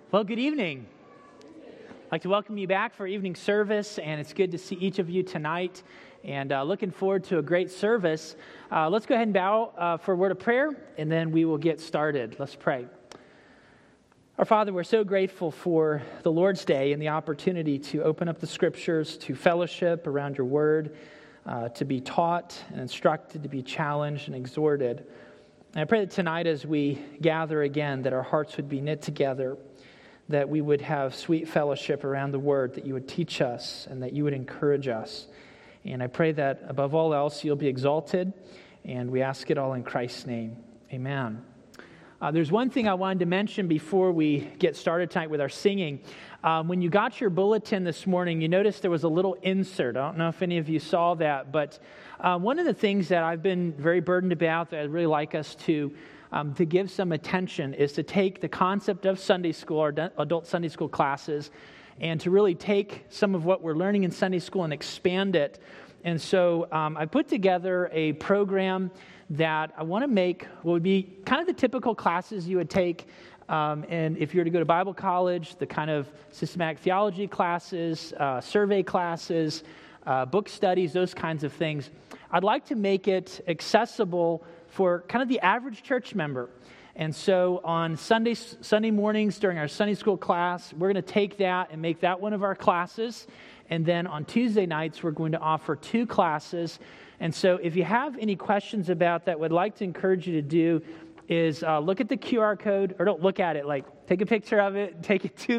Well, good evening. I'd like to welcome you back for evening service, and it's good to see each of you tonight, and looking forward to a great service. Let's go ahead and bow for a word of prayer, and then we will get started. Let's pray. Our Father, we're so grateful for the Lord's Day and the opportunity to open up the Scriptures, to fellowship around your word, to be taught and instructed, to be challenged and exhorted. And I pray that tonight as we gather again, that our hearts would be knit together, that we would have sweet fellowship around the Word, that you would teach us and that you would encourage us. And I pray that above all else, you'll be exalted, and we ask it all in Christ's name. Amen. There's one thing I wanted to mention before we get started tonight with our singing. When you got your bulletin this morning, you noticed there was a little insert. I don't know if any of you saw that, but one of the things that I've been very burdened about that I'd really like us to give some attention is to take the concept of Sunday school, or adult Sunday school classes, and to really take some of what we're learning in Sunday school and expand it. And so I put together a program that I want to make what would be kind of the typical classes you would take. And if you were to go to Bible college, the kind of systematic theology classes, survey classes, book studies, those kinds of things. I'd like to make it accessible for kind of the average church member. And so on Sunday mornings during our Sunday school class, we're going to take that and make that one of our classes. And then on Tuesday nights, we're going to offer 2 classes. And so if you have any questions about that, what I'd like to encourage you to do is look at the QR code, or don't look at it, like take a picture of it, take it to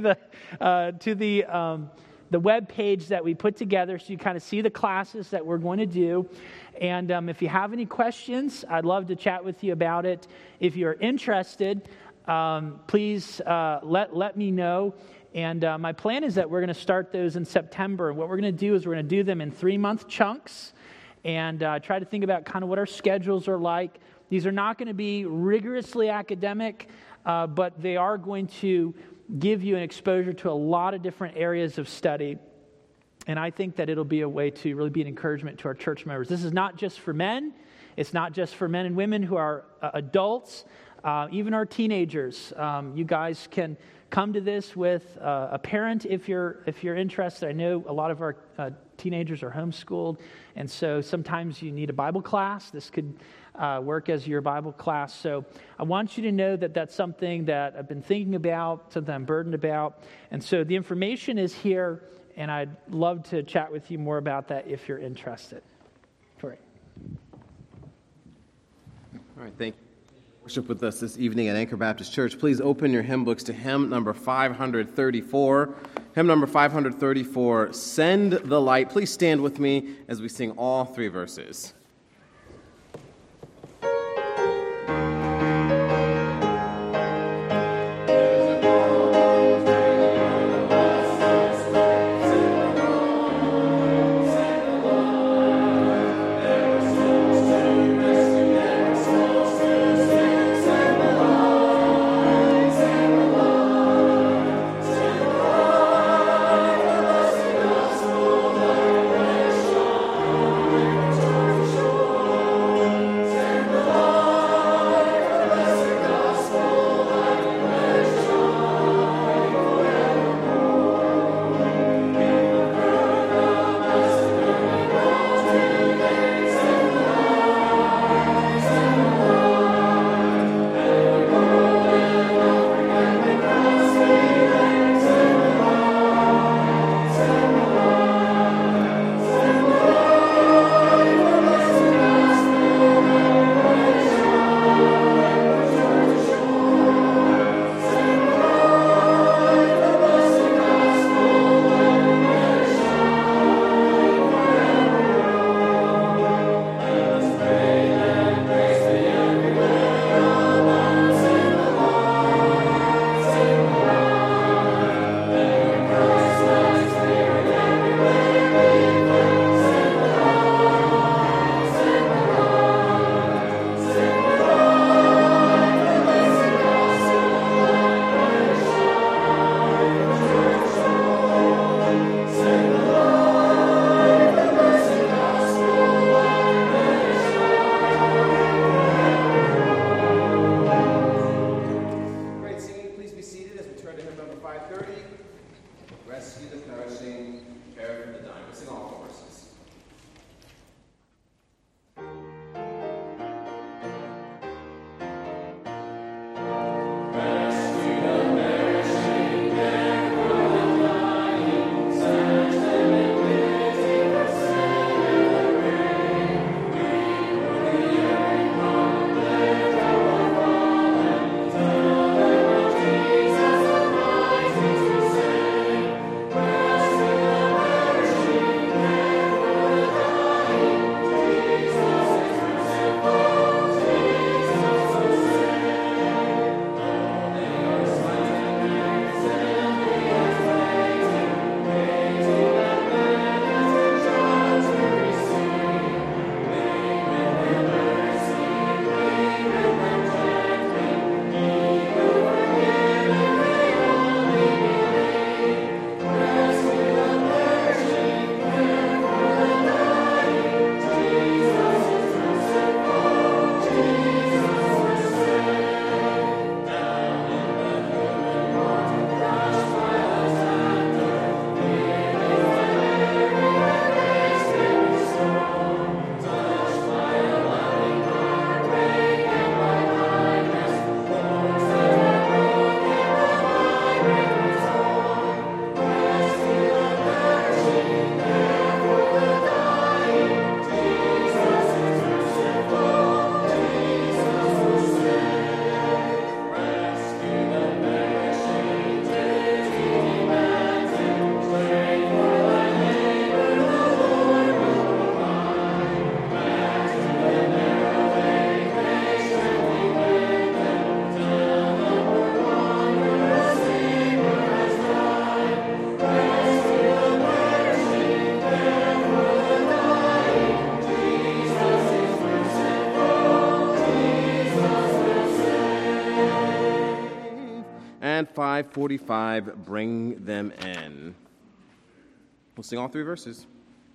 the web page that we put together so you kind of see the classes that we're going to do. And if you have any questions, I'd love to chat with you about it. If you're interested, please let me know. And my plan is that we're going to start those in September. And what we're going to do is we're going to do them in 3-month chunks and try to think about kind of what our schedules are like. These are not going to be rigorously academic, but they are going to give you an exposure to a lot of different areas of study. And I think that it'll be a way to really be an encouragement to our church members. This is not just for men. It's not just for men and women who are adults, even our teenagers. You guys can come to this with a parent if you're interested. I know a lot of our teenagers are homeschooled, and so sometimes you need a Bible class. This could work as your Bible class. So I want you to know that that's something that I've been thinking about, something I'm burdened about. And so the information is here, and I'd love to chat with you more about that if you're interested. Correct. All right, thank you. Worship with us this evening at Anchor Baptist Church. Please open your hymn books to hymn number 534. Hymn number 534, Send the Light. Please stand with me as we sing all 3 verses. number 530, rescue the perishing, care for the dying. We'll sing all four verses. And 545, bring them in. We'll sing all three verses.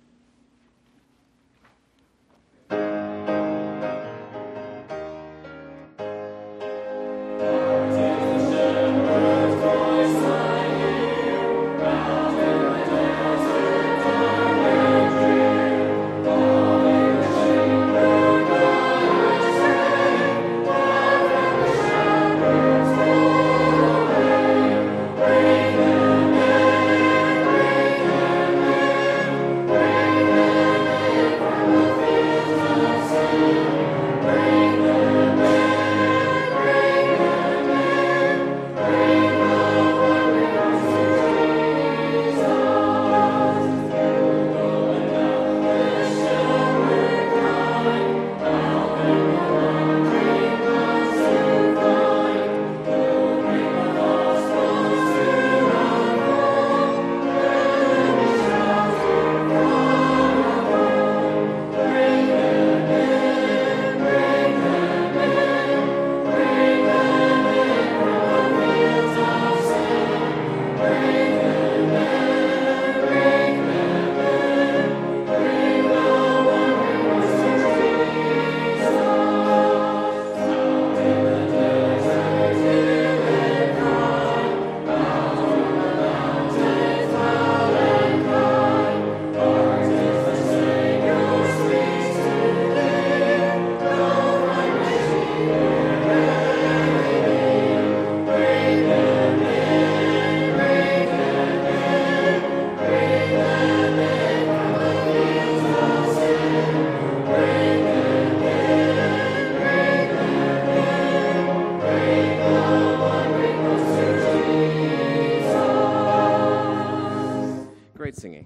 Great singing.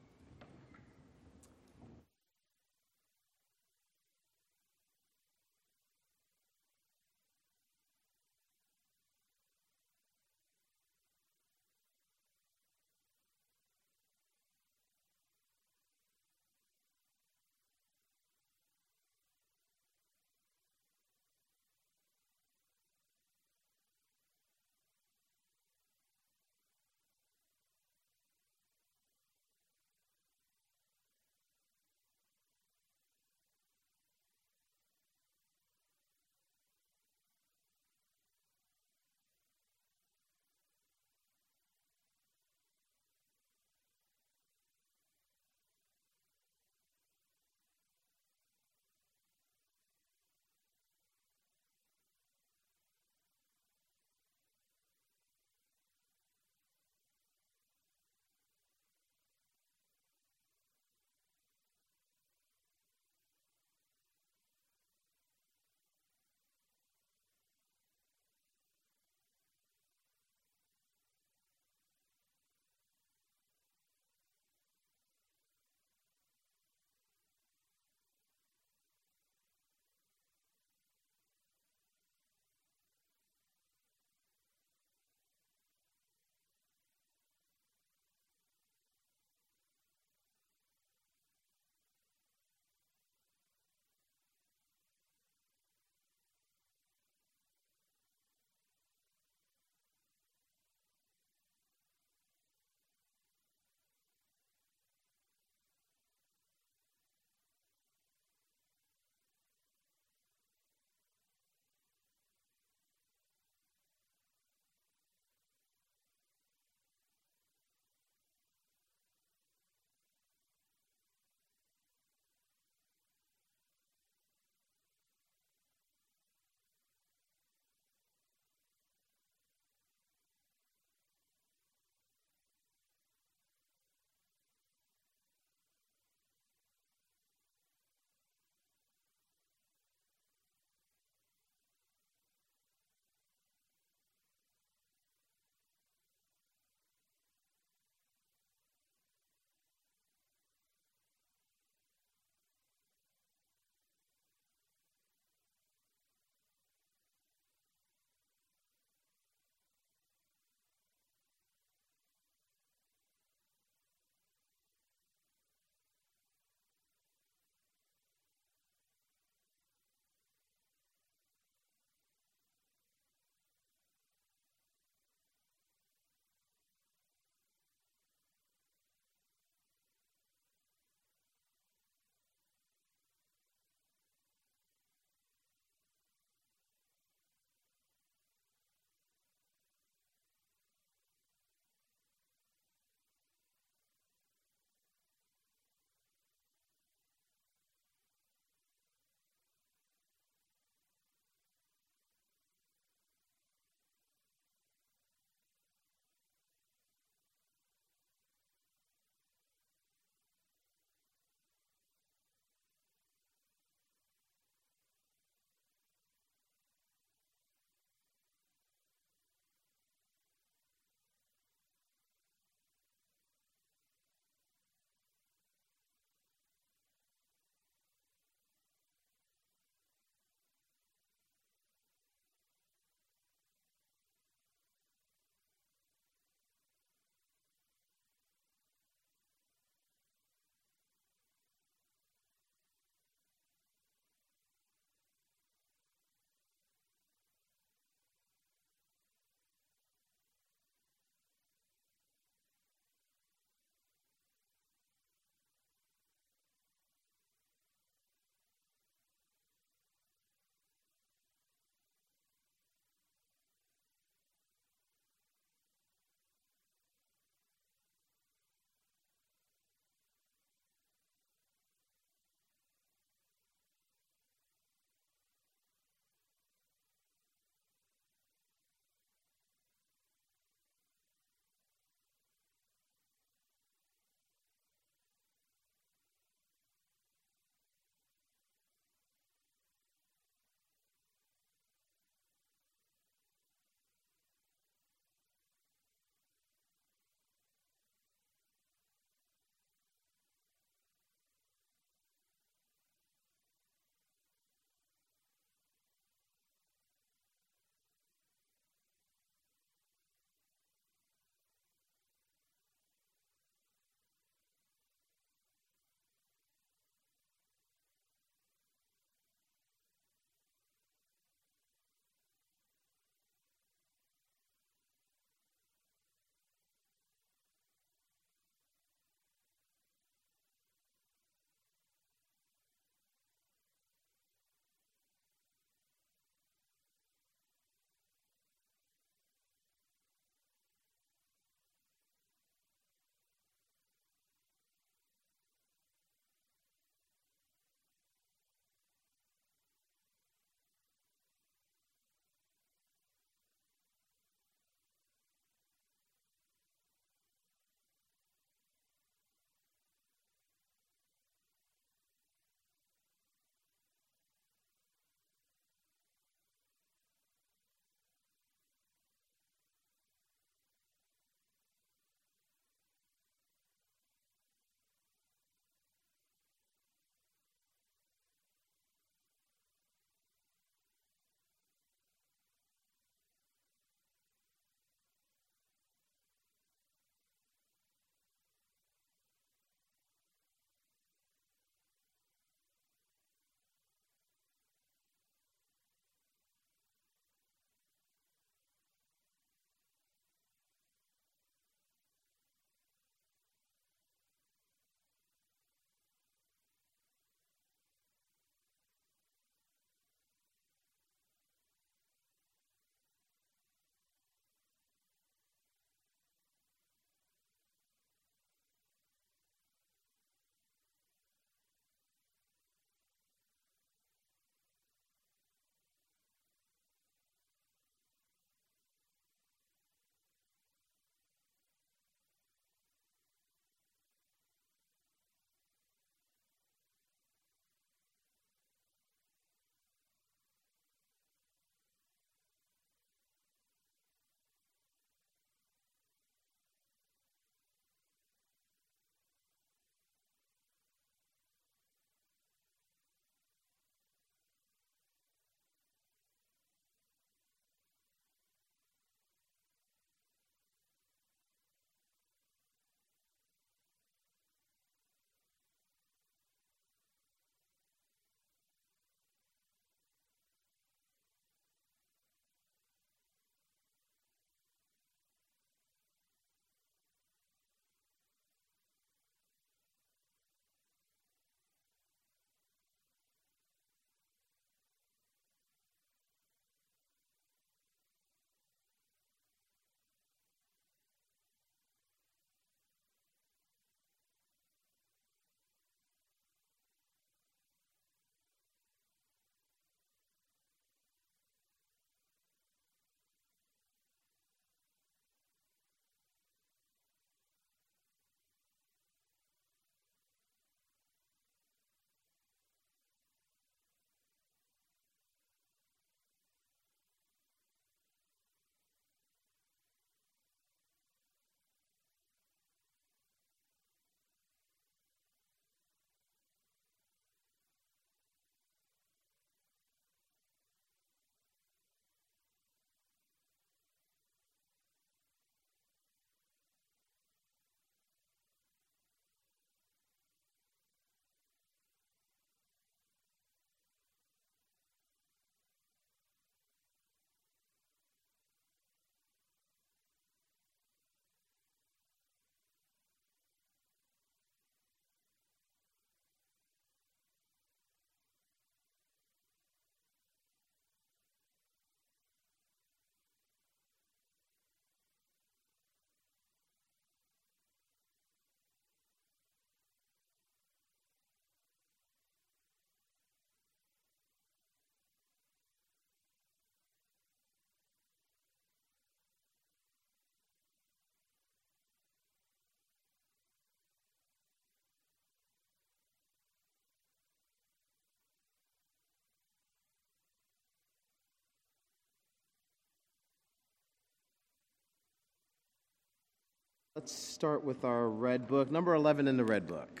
Let's start with our red book, number 11 in the red book.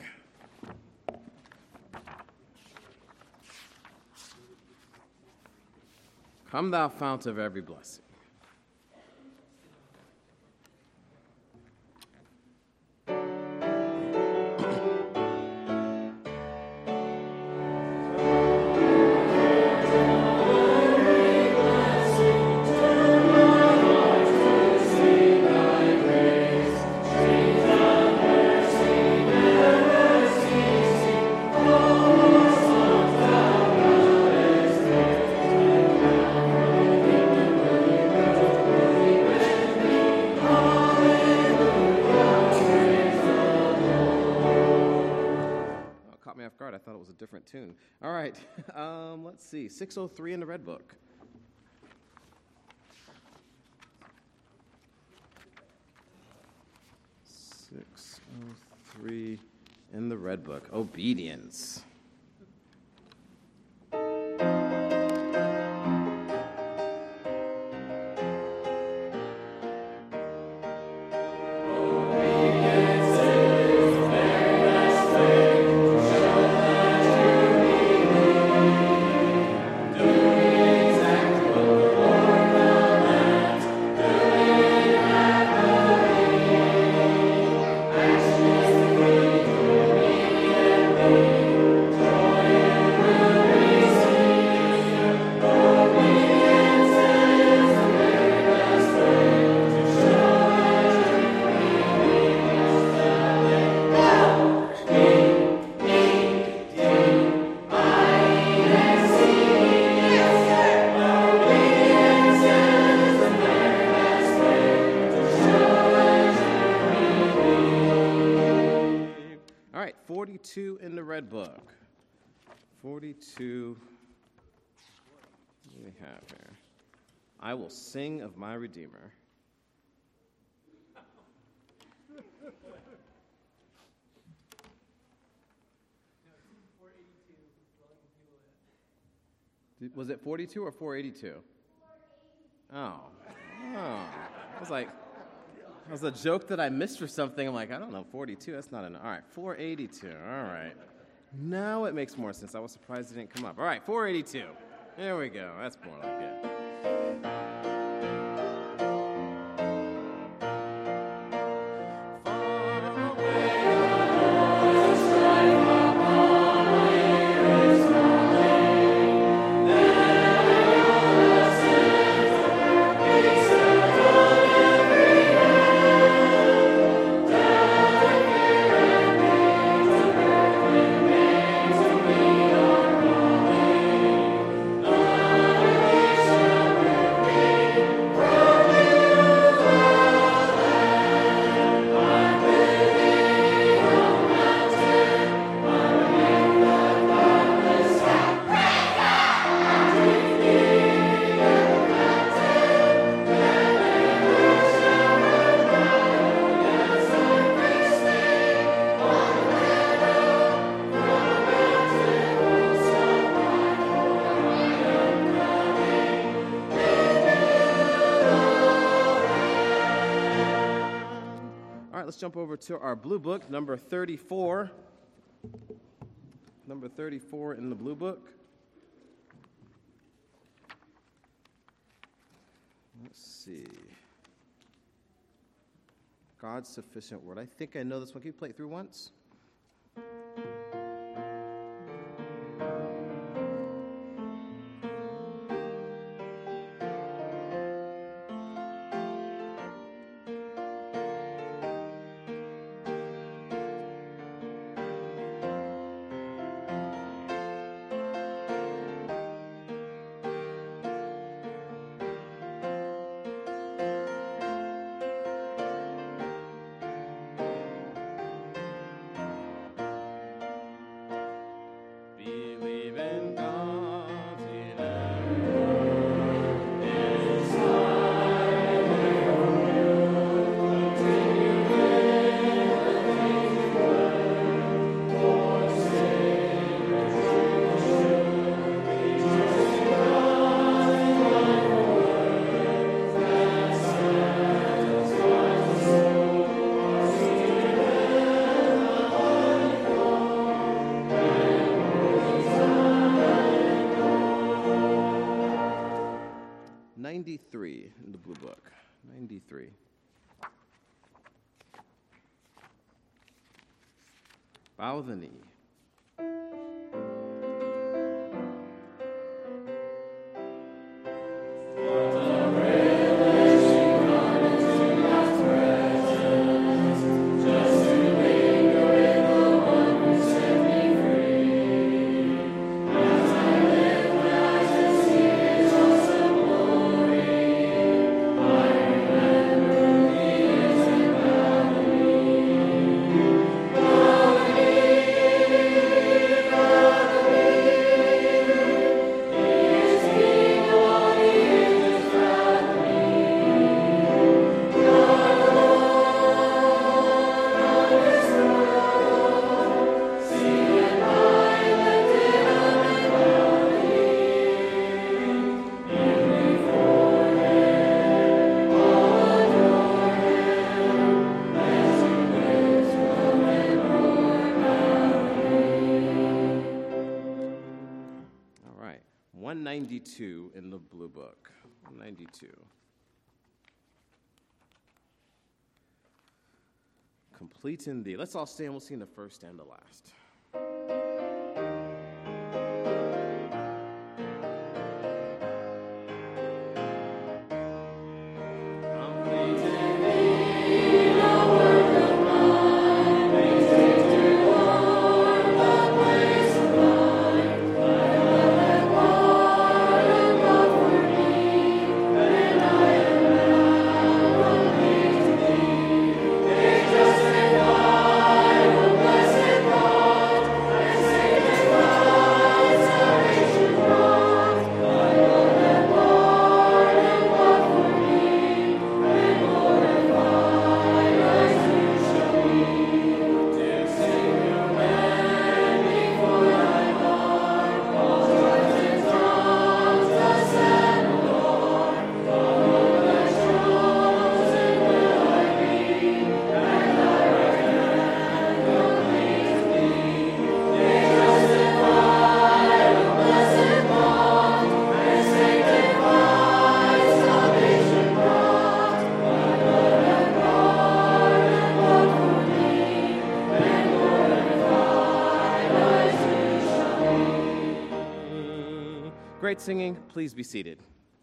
Come thou fount of every blessing. I thought it was a different tune. All right, let's see. 603 in the red book. .603 in the red book. Obedience. All right, 42 in the red book. 42. What do we have here? I will sing of my Redeemer. Was it 42 or 482? Oh. I was like, that was a joke that I missed or something. I'm like, I don't know, 42, that's not enough. All right, 482, all right. Now it makes more sense. I was surprised it didn't come up. All right, 482. There we go. That's more like it. Let's jump over to our blue book, number 34. Number 34 in the blue book. Let's see. God's sufficient word. I think I know this one. Can you play it through once? 93 in the blue book. 93. Bow the knee. All right, 192 in the blue book. 192. Complete in thee. Let's all stand. We'll sing the first and the last. Great singing. Please be seated.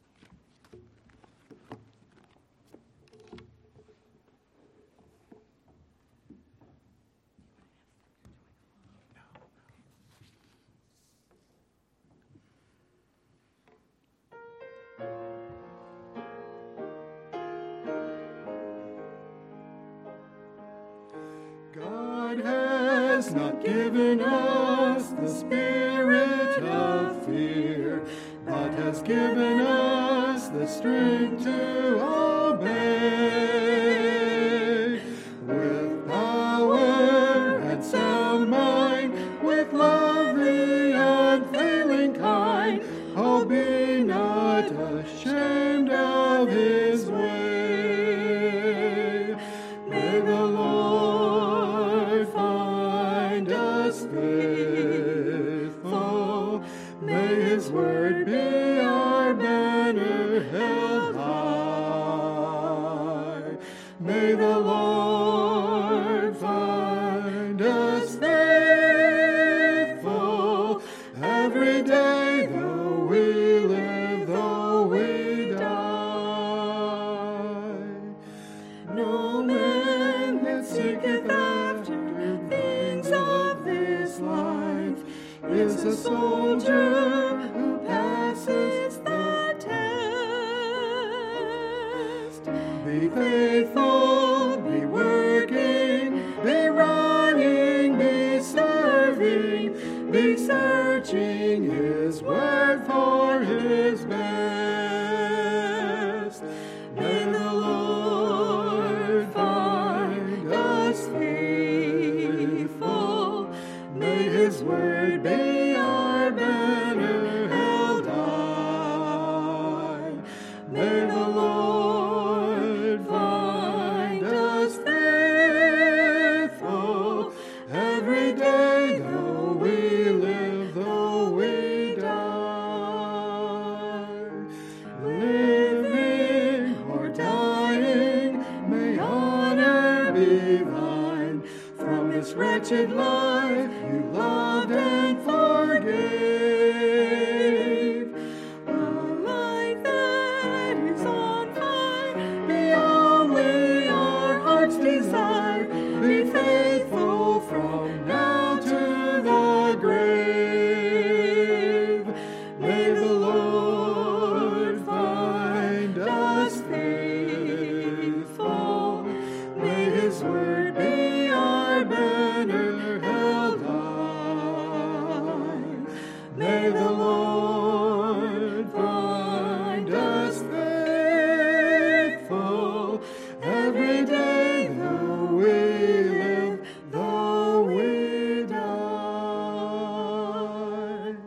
God has not given us the spirit of fear, but has given us the strength to obey. With power and sound mind, with love the unfailing kind, oh, be not ashamed of his way. May the Lord find us faithful. May his word be our banner held high. May the Lord find us faithful every day, though we live, though we die. No man that seeketh after things of this life is a soldier who passes the test. Be faithful, be working, be running, be serving, be searching his word for his best. May the Lord find us faithful. May his word be our banner held high. May the Lord find us faithful every day, though we live, though we die. Live wretched life you loved and forgave. A life that is on fire, be only our heart's desire. Be faithful from now to the grave. May the Lord find us faithful. May His word be our banner held high. May the Lord find us faithful every day, though we live, though we die.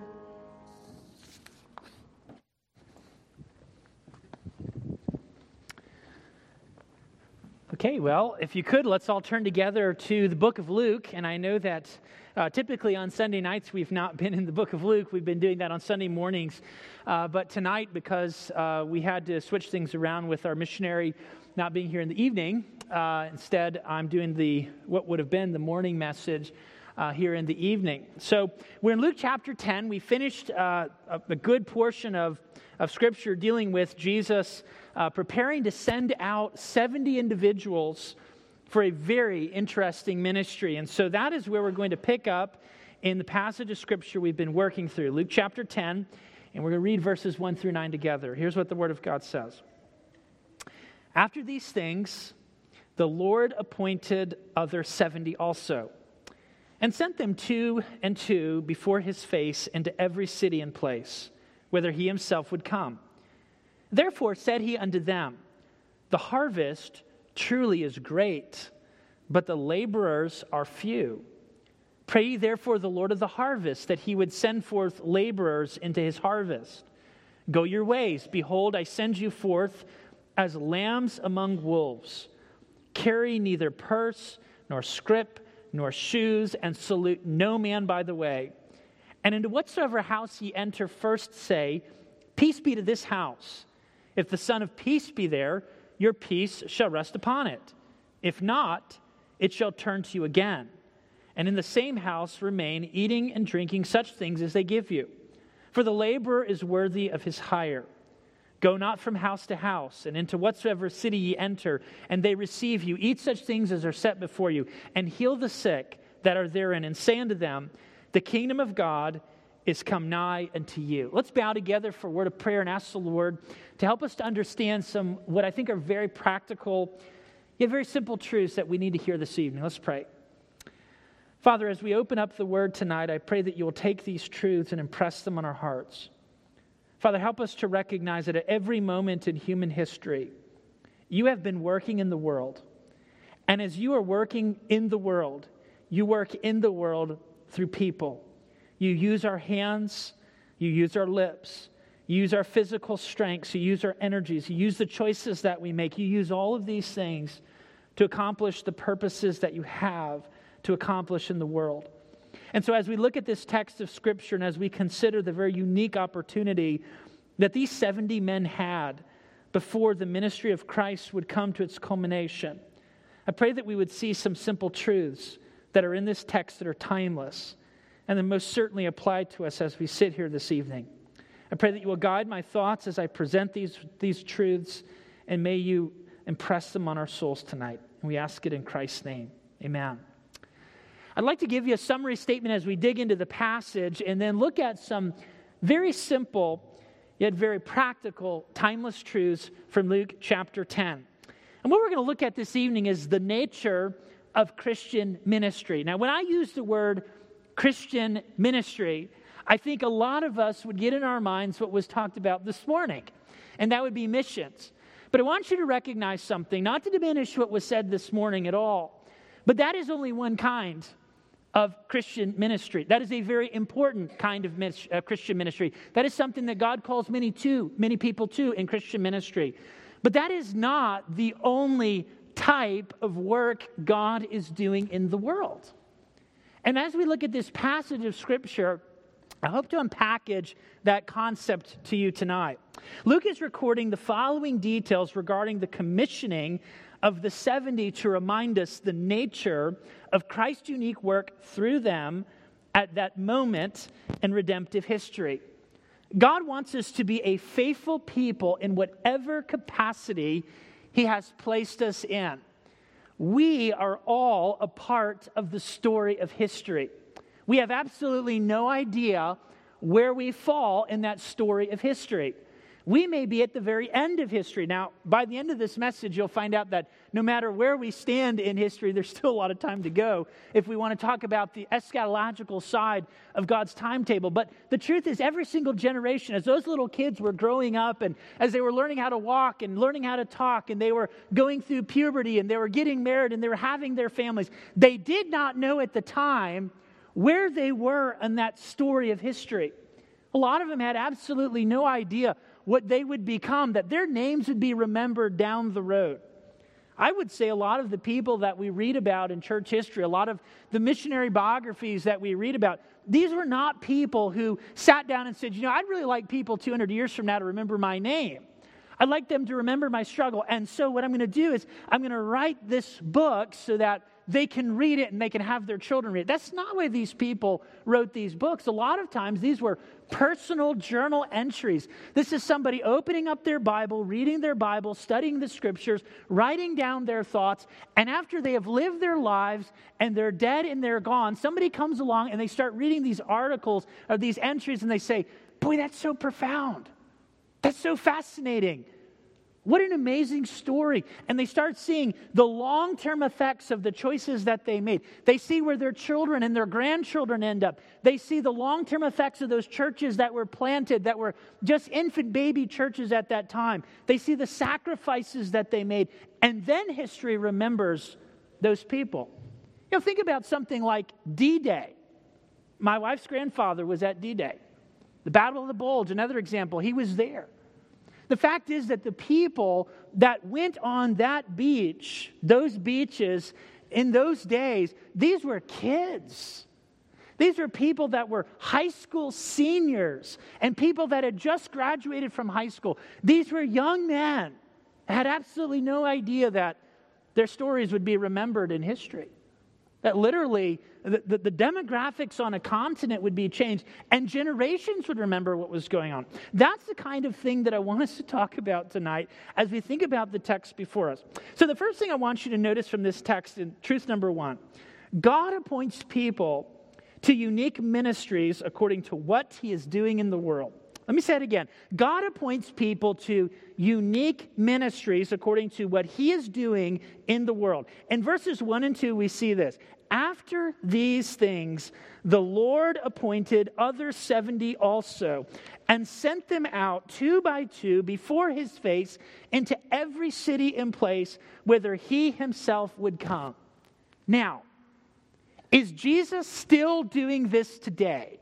Okay, well, if you could, let's all turn together to the book of Luke. And I know that typically on Sunday nights we've not been in the book of Luke. We've been doing that on Sunday mornings. But tonight, because we had to switch things around with our missionary not being here in the evening, instead I'm doing what would have been the morning message here in the evening. So we're in Luke chapter 10. We finished a good portion of Scripture dealing with Jesus preparing to send out 70 individuals for a very interesting ministry. And so that is where we're going to pick up in the passage of Scripture we've been working through, Luke chapter 10, and we're going to read verses 1 through 9 together. Here's what the Word of God says. After these things, the Lord appointed other 70 also, and sent them 2 and 2 before His face into every city and place, whither He Himself would come. Therefore said He unto them, the harvest truly is great, but the laborers are few. Pray ye therefore the Lord of the harvest, that He would send forth laborers into His harvest. Go your ways, behold, I send you forth as lambs among wolves. Carry neither purse, nor scrip, nor shoes, and salute no man by the way. And into whatsoever house ye enter, first say, Peace be to this house. If the Son of Peace be there, your peace shall rest upon it. If not, it shall turn to you again. And in the same house remain, eating and drinking such things as they give you. For the laborer is worthy of his hire. Go not from house to house, and into whatsoever city ye enter, and they receive you. Eat such things as are set before you, and heal the sick that are therein, and say unto them, the kingdom of God is come nigh unto you. Let's bow together for a word of prayer and ask the Lord to help us to understand some what I think are very practical, yet very simple truths that we need to hear this evening. Let's pray. Father, as we open up the Word tonight, I pray that you will take these truths and impress them on our hearts. Father, help us to recognize that at every moment in human history, you have been working in the world. And as you are working in the world, you work in the world through people. You use our hands, you use our lips, you use our physical strengths, you use our energies, you use the choices that we make. You use all of these things to accomplish the purposes that you have to accomplish in the world. And so as we look at this text of Scripture and as we consider the very unique opportunity that these 70 men had before the ministry of Christ would come to its culmination, I pray that we would see some simple truths that are in this text that are timeless and then most certainly apply to us as we sit here this evening. I pray that you will guide my thoughts as I present these truths, and may you impress them on our souls tonight. And we ask it in Christ's name. Amen. I'd like to give you a summary statement as we dig into the passage and then look at some very simple yet very practical, timeless truths from Luke chapter 10. And what we're going to look at this evening is the nature of Christian ministry. Now, when I use the word Christian ministry, I think a lot of us would get in our minds what was talked about this morning, and that would be missions. But I want you to recognize something, not to diminish what was said this morning at all, but that is only one kind of Christian ministry. That is a very important kind of Christian ministry. That is something that God calls many people to in Christian ministry. But that is not the only type of work God is doing in the world. And as we look at this passage of Scripture, I hope to unpackage that concept to you tonight. Luke is recording the following details regarding the commissioning of the 70 to remind us the nature of Christ's unique work through them at that moment in redemptive history. God wants us to be a faithful people in whatever capacity He has placed us in. We are all a part of the story of history. We have absolutely no idea where we fall in that story of history. We may be at the very end of history. Now, by the end of this message, you'll find out that no matter where we stand in history, there's still a lot of time to go if we want to talk about the eschatological side of God's timetable. But the truth is, every single generation, as those little kids were growing up and as they were learning how to walk and learning how to talk and they were going through puberty and they were getting married and they were having their families, they did not know at the time where they were in that story of history. A lot of them had absolutely no idea what they would become, that their names would be remembered down the road. I would say a lot of the people that we read about in church history, a lot of the missionary biographies that we read about, these were not people who sat down and said, I'd really like people 200 years from now to remember my name. I'd like them to remember my struggle. And so what I'm going to do is I'm going to write this book so that they can read it and they can have their children read it. That's not why these people wrote these books. A lot of times these were personal journal entries. This is somebody opening up their Bible, reading their Bible, studying the scriptures, writing down their thoughts, and after they have lived their lives and they're dead and they're gone, somebody comes along and they start reading these articles or these entries and they say, boy, that's so profound. That's so fascinating. What an amazing story. And they start seeing the long-term effects of the choices that they made. They see where their children and their grandchildren end up. They see the long-term effects of those churches that were planted, that were just infant baby churches at that time. They see the sacrifices that they made. And then history remembers those people. Think about something like D-Day. My wife's grandfather was at D-Day. The Battle of the Bulge, another example, he was there. The fact is that the people that went on that beach, those beaches in those days, these were kids. These were people that were high school seniors and people that had just graduated from high school. These were young men that had absolutely no idea that their stories would be remembered in history. That literally the demographics on a continent would be changed and generations would remember what was going on. That's the kind of thing that I want us to talk about tonight as we think about the text before us. So the first thing I want you to notice from this text, in truth number one, God appoints people to unique ministries according to what He is doing in the world. Let me say it again. God appoints people to unique ministries according to what He is doing in the world. In verses 1 and 2, we see this. After these things, the Lord appointed other 70 also, and sent them out 2 by 2 before His face into every city and place whither He Himself would come. Now, is Jesus still doing this today?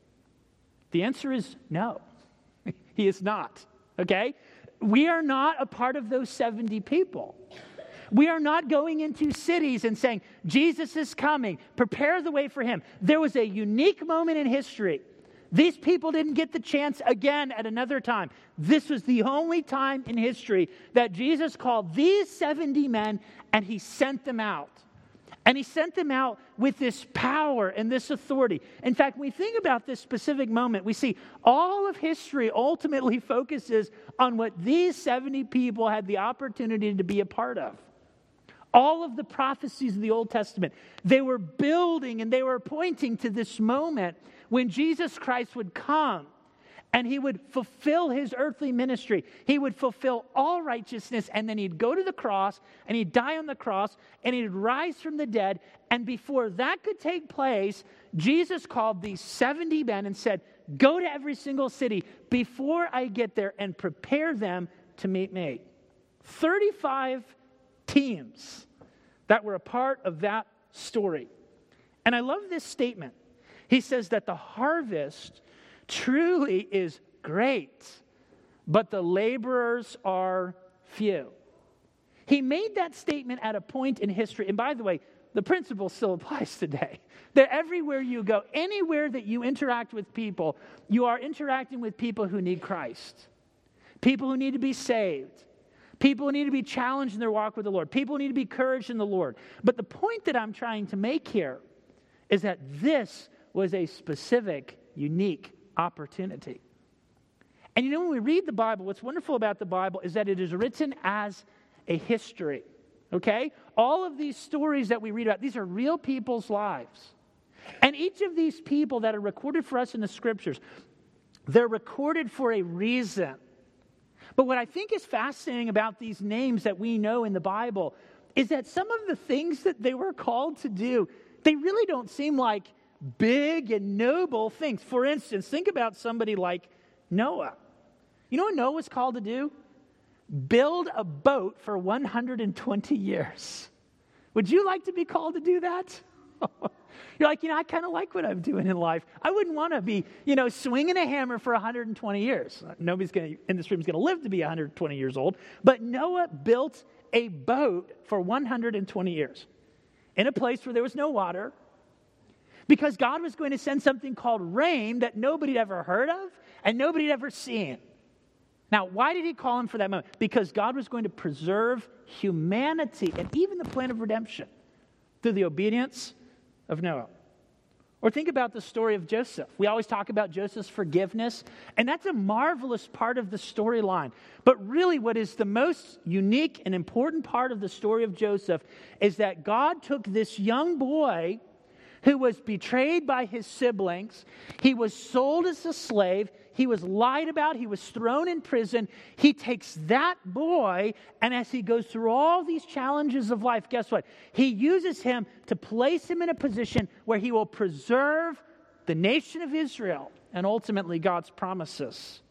The answer is no. He is not, okay? We are not a part of those 70 people. We are not going into cities and saying, Jesus is coming, prepare the way for Him. There was a unique moment in history. These people didn't get the chance again at another time. This was the only time in history that Jesus called these 70 men and He sent them out. And He sent them out with this power and this authority. In fact, when we think about this specific moment, we see all of history ultimately focuses on what these 70 people had the opportunity to be a part of. All of the prophecies of the Old Testament, they were building and they were pointing to this moment when Jesus Christ would come and He would fulfill His earthly ministry. He would fulfill all righteousness, and then He'd go to the cross, and He'd die on the cross, and He'd rise from the dead. And before that could take place, Jesus called these 70 men and said, go to every single city before I get there and prepare them to meet me. 35 teams that were a part of that story. And I love this statement. He says that the harvest truly is great, but the laborers are few. He made that statement at a point in history. And by the way, the principle still applies today. That everywhere you go, anywhere that you interact with people, you are interacting with people who need Christ. People who need to be saved. People who need to be challenged in their walk with the Lord. People who need to be encouraged in the Lord. But the point that I'm trying to make here is that this was a specific, unique opportunity. And you know, when we read the Bible, what's wonderful about the Bible is that it is written as a history. Okay? All of these stories that we read about, these are real people's lives. And each of these people that are recorded for us in the Scriptures, they're recorded for a reason. But what I think is fascinating about these names that we know in the Bible is that some of the things that they were called to do, they really don't seem like big and noble things. For instance, think about somebody like Noah. You know what Noah was called to do? Build a boat for 120 years. Would you like to be called to do that? You're like, I kind of like what I'm doing in life. I wouldn't want to be, swinging a hammer for 120 years. Nobody's in this room is going to live to be 120 years old. But Noah built a boat for 120 years in a place where there was no water, because God was going to send something called rain that nobody had ever heard of and nobody had ever seen. Now, why did he call him for that moment? Because God was going to preserve humanity and even the plan of redemption through the obedience of Noah. Or think about the story of Joseph. We always talk about Joseph's forgiveness, and that's a marvelous part of the storyline. But really what is the most unique and important part of the story of Joseph is that God took this young boy who was betrayed by his siblings. He was sold as a slave. He was lied about. He was thrown in prison. He takes that boy, and as he goes through all these challenges of life, guess what? He uses him to place him in a position where he will preserve the nation of Israel and ultimately God's promises.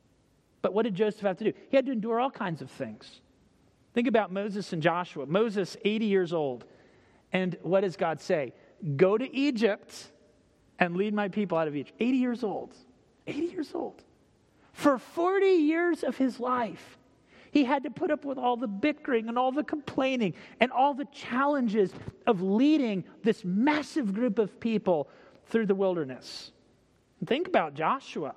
But what did Joseph have to do? He had to endure all kinds of things. Think about Moses and Joshua. Moses, 80 years old. And what does God say? Go to Egypt and lead my people out of Egypt. 80 years old. 80 years old. For 40 years of his life, he had to put up with all the bickering and all the complaining and all the challenges of leading this massive group of people through the wilderness. And think about Joshua.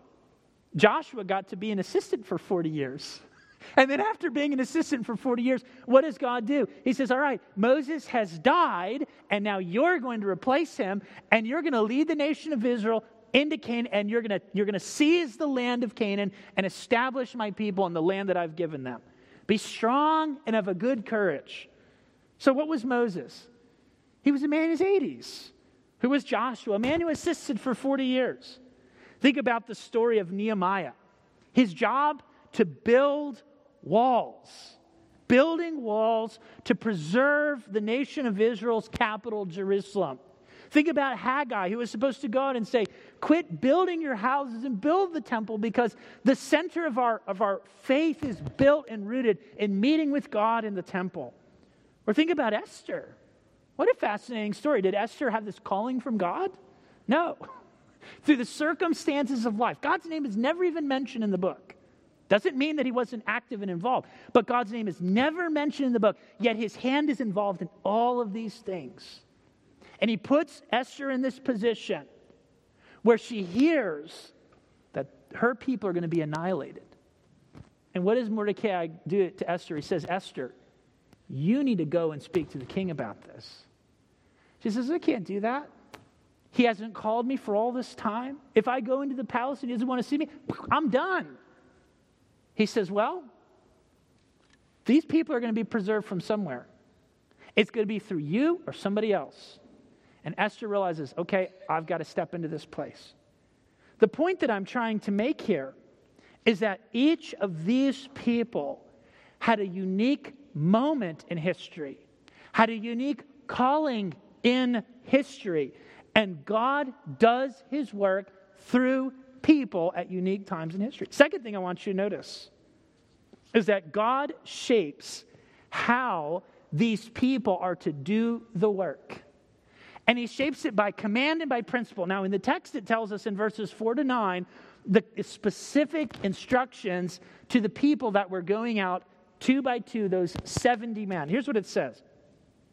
Joshua got to be an assistant for 40 years. And then after being an assistant for 40 years, what does God do? He says, all right, Moses has died, and now you're going to replace him, and you're going to lead the nation of Israel into Canaan, and you're going to seize the land of Canaan and establish my people in the land that I've given them. Be strong and of a good courage. So what was Moses? He was a man in his 80s. Who was Joshua? A man who assisted for 40 years. Think about the story of Nehemiah. His job to build walls. Building walls to preserve the nation of Israel's capital, Jerusalem. Think about Haggai, who was supposed to go out and say, quit building your houses and build the temple, because the center of our faith is built and rooted in meeting with God in the temple. Or think about Esther. What a fascinating story. Did Esther have this calling from God? No. Through the circumstances of life. God's name is never even mentioned in the book. Doesn't mean that he wasn't active and involved, but God's name is never mentioned in the book, yet his hand is involved in all of these things. And he puts Esther in this position where she hears that her people are going to be annihilated. And what does Mordecai do to Esther? He says, Esther, you need to go and speak to the king about this. She says, I can't do that. He hasn't called me for all this time. If I go into the palace and he doesn't want to see me, I'm done. He says, well, these people are going to be preserved from somewhere. It's going to be through you or somebody else. And Esther realizes, okay, I've got to step into this place. The point that I'm trying to make here is that each of these people had a unique moment in history, had a unique calling in history, and God does his work through people at unique times in history. Second thing I want you to notice is that God shapes how these people are to do the work. And he shapes it by command and by principle. Now, in the text, it tells us in verses 4 to 9, the specific instructions to the people that were going out 2 by 2, those 70 men. Here's what it says.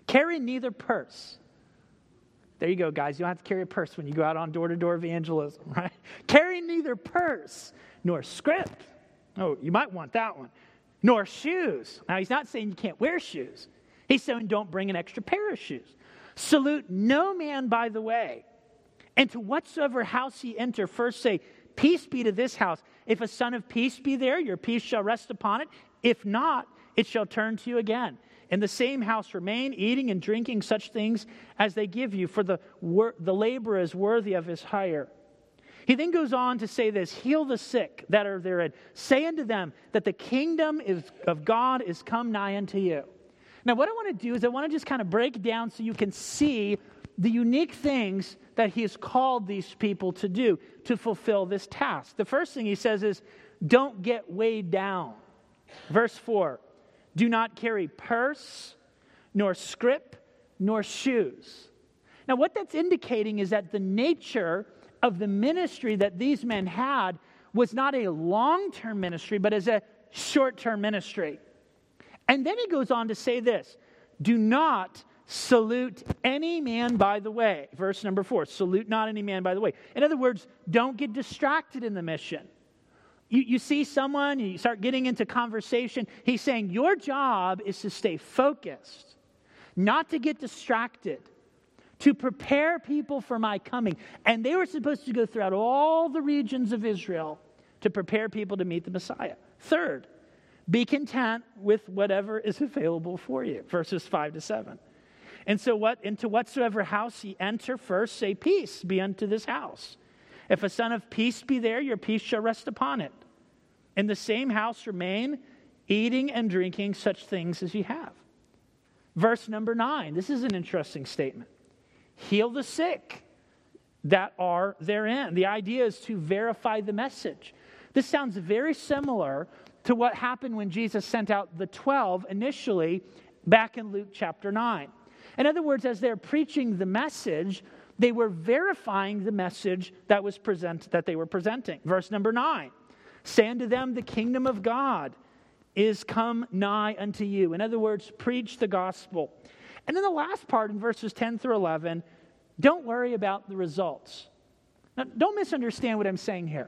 Carry neither purse. There you go, guys. You don't have to carry a purse when you go out on door-to-door evangelism, right? Carry neither purse nor scrip. Oh, you might want that one. Nor shoes. Now, he's not saying you can't wear shoes. He's saying don't bring an extra pair of shoes. Salute no man by the way. And to whatsoever house ye enter, first say, peace be to this house. If a son of peace be there, your peace shall rest upon it. If not, it shall turn to you again. In the same house remain, eating and drinking such things as they give you, for the laborer is worthy of his hire. He then goes on to say this, heal the sick that are therein. Say unto them that the kingdom of God is come nigh unto you. Now what I want to do is I want to just kind of break down so you can see the unique things that he has called these people to do to fulfill this task. The first thing he says is, don't get weighed down. Verse 4, do not carry purse, nor scrip, nor shoes. Now what that's indicating is that the nature of the ministry that these men had was not a long-term ministry, but as a short-term ministry. And then he goes on to say this, do not salute any man by the way. Verse number 4, salute not any man by the way. In other words, don't get distracted in the mission. You see someone, you start getting into conversation. He's saying your job is to stay focused, not to get distracted, to prepare people for my coming. And they were supposed to go throughout all the regions of Israel to prepare people to meet the Messiah. Third, be content with whatever is available for you. Verses 5 to 7. And so into whatsoever house ye enter, first say, peace be unto this house. If a son of peace be there, your peace shall rest upon it. In the same house remain, eating and drinking such things as ye have. Verse number 9. This is an interesting statement. Heal the sick that are therein. The idea is to verify the message. This sounds very similar to what happened when Jesus sent out the 12 initially back in Luke chapter 9. In other words, as they're preaching the message, they were verifying the message that they were presenting. Verse number 9. Say unto them, the kingdom of God is come nigh unto you. In other words, preach the gospel. And then the last part in verses 10 through 11, don't worry about the results. Now, don't misunderstand what I'm saying here.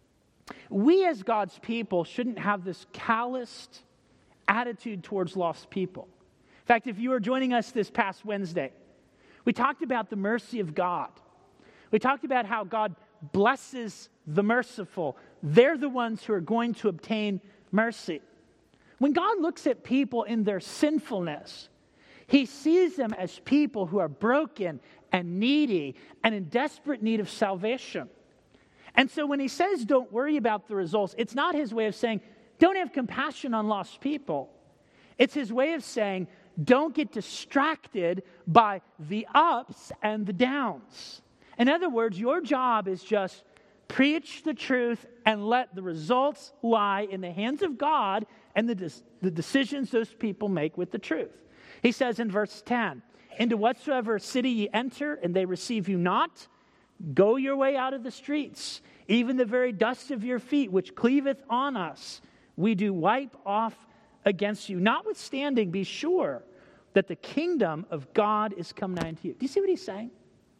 We as God's people shouldn't have this calloused attitude towards lost people. In fact, if you were joining us this past Wednesday, we talked about the mercy of God. We talked about how God blesses the merciful. They're the ones who are going to obtain mercy. When God looks at people in their sinfulness, he sees them as people who are broken and needy and in desperate need of salvation. And so when he says don't worry about the results, it's not his way of saying don't have compassion on lost people. It's his way of saying don't get distracted by the ups and the downs. In other words, your job is just preach the truth and let the results lie in the hands of God and the decisions those people make with the truth. He says in verse 10, into whatsoever city ye enter and they receive you not, go your way out of the streets, even the very dust of your feet, which cleaveth on us, we do wipe off against you. Notwithstanding, be sure that the kingdom of God is come nigh unto you. Do you see what he's saying?